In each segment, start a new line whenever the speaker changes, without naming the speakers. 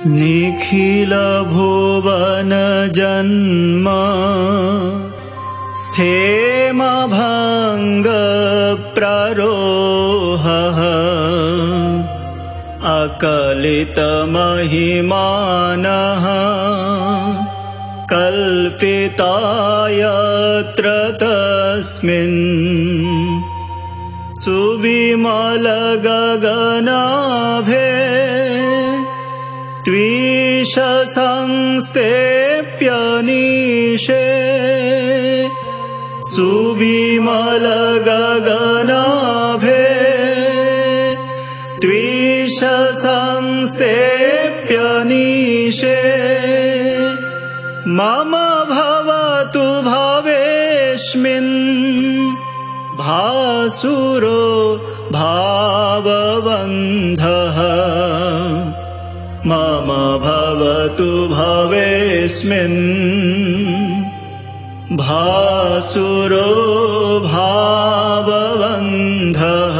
निखिल भुवन जन्म स्थेम भंग प्ररोहः अकलित महिमानः कल्पितायत्र तस्मिन् सुविमल गगनाभे त्विष संस्थेप्यनीशे सुविमल गगनाभे त्विष संस्थेप्यनीशे मम भवतु भवेस्मिन् भासुरो भावबन्धः मम भवतु भवेस्मिन् भासुरो भावबन्धः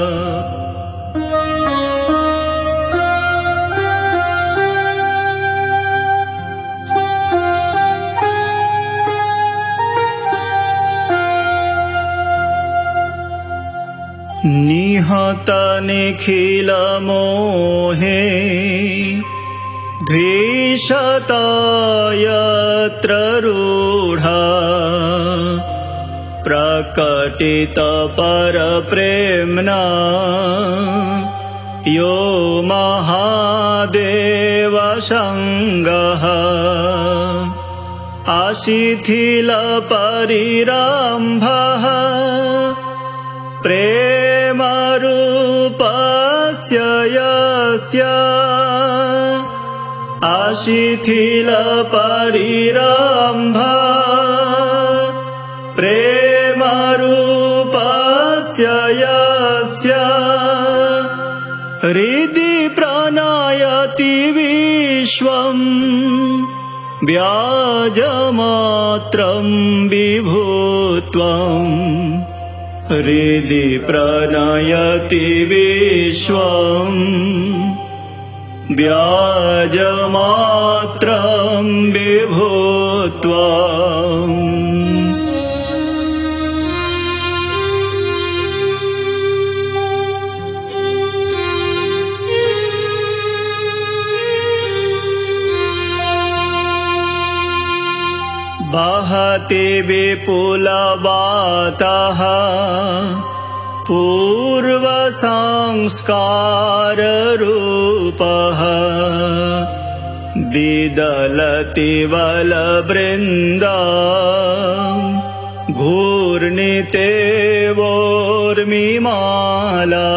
निहत निखिल मोहे द्वेषता यत्र रूढा प्रकटित परप्रेम्णा यो महादेव संगः अशिथिल परिरम्भः प्रेम रूपस्य यस्य अशिथिल परिरम्भ प्रेम रूपस्य यस्य हृदि प्रणयति विश्वम् व्याजमात्रं विभुत्वम् हृदि प्रणयति विश्वम् व्याजमात्रं विभुत्वम् वहति विपुलवातः पूर्वसंस्काररूपः विदलति वलवृन्दा घूर्णितेवोर्मिमाला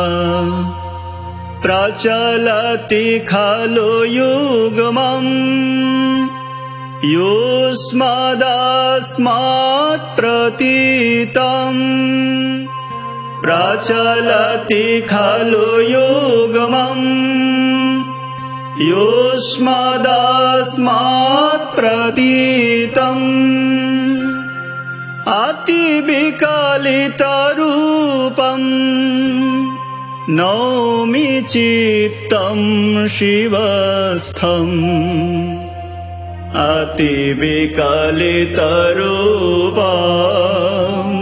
प्रचलति खलु युग्मम् युष्मदस्मात् प्रतीतम् प्रचलति खलु युग्मम् युष्मदस्मात् प्रतीतम् अतिविकलितरूपम् नौमि चित्तं शिवस्थम् अतिविकलितरूपम्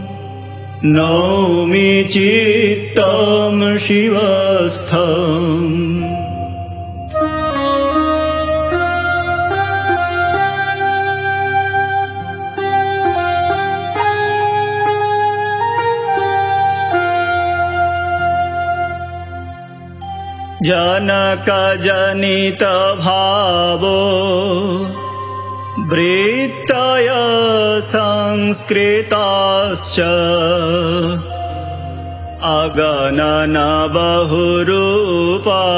नौमि चित्तं शिवस्थम् जनकजनित भावो वृत्तय संस्कृताश्च अगणन बहुरूपा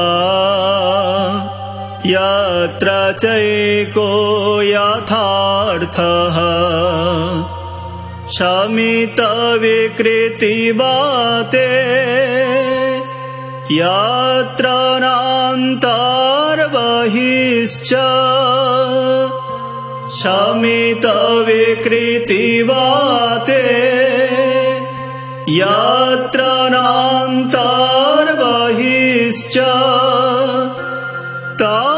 यत्र चैको यथार्थः शमित विकृतिवाते यत्र नान्तर्बहिश्च शमित विकृतिवाते यत्र नान्तर्बहिश्च ता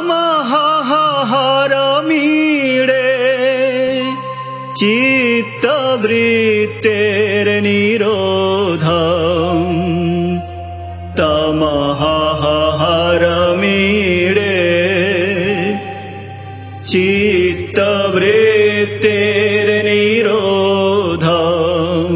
चित्तवृत्तेर्निरोधम् तमहरमीडे चित्तवृत्तेर्निरोधम्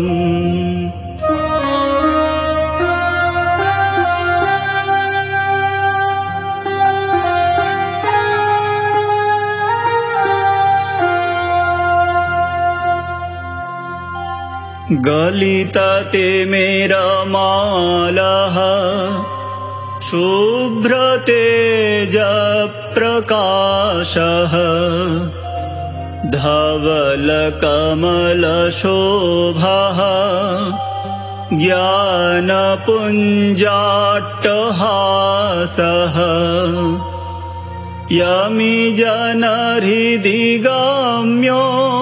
गलिततिमिरमालः शुभ्रतेजप्रकाशः धवलकमलशोभः ज्ञानपुञ्जाट्टहासः यमिजनहृदिगम्यो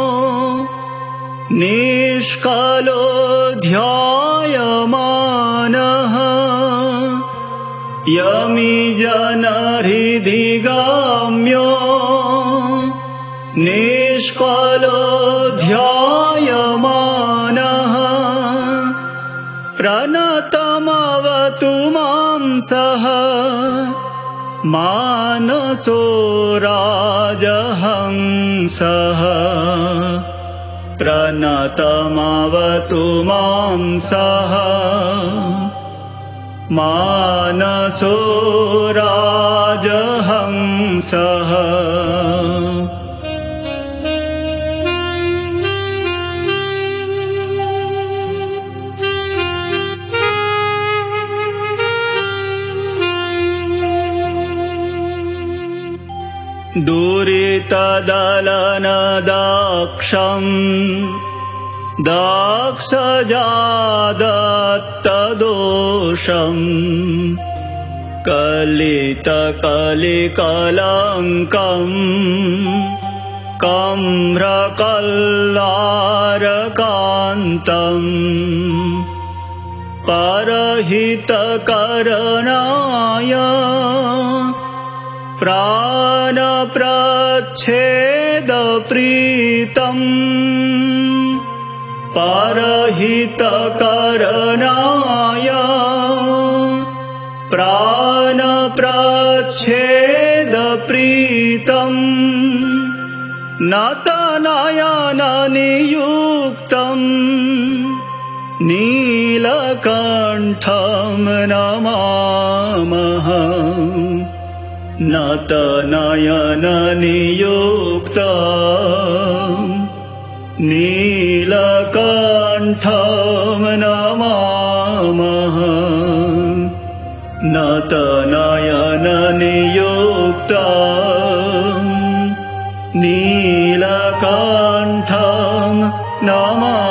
निष्कलो ध्यायमानः यमिजनहृदिगम्यो निष्कलो ध्यायमानः प्रणतमवतु मां सः मानसो राजहंसः प्रणतमवतु मां सः मानसो राजहंसः दुरितदलनदाक्षम् दाक्षजादत्तदोषम् कलितकलिकलङ्कम् कम्रकल्लारकान्तम् परहितकरणाय प्राणप्रच्छेदप्रीतम् परहितकरणाय प्राणप्रच्छेदप्रीतम् नतनयननियुक्तम् नीलकण्ठं नमामः नतनयननियुक्तम् नीलकण्ठं नमामः नतनयननियुक्तम् नीलकण्ठं नमामः।